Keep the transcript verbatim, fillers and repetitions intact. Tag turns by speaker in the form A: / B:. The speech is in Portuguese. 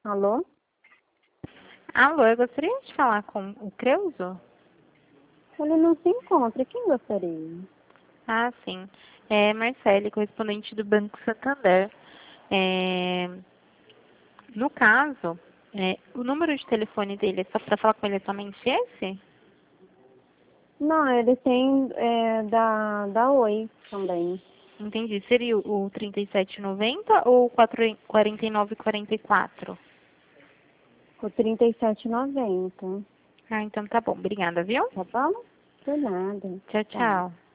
A: Alô?
B: Alô, eu gostaria de falar com o Creuzo?
A: Ele não se encontra. Quem gostaria?
B: Ah, sim. É Marcele, correspondente do Banco Santander. É, no caso, é, o número de telefone dele, é só para falar com ele, é somente esse?
A: Não, ele tem é, da, da Oi também.
B: Entendi. Seria o trinta e sete noventa ou o quarenta e nove quarenta e quatro?
A: O trinta e sete e noventa.
B: Ah, então tá bom. Obrigada, viu?
A: Tá bom? Por nada.
B: Tchau,
A: Tchau.
B: tchau.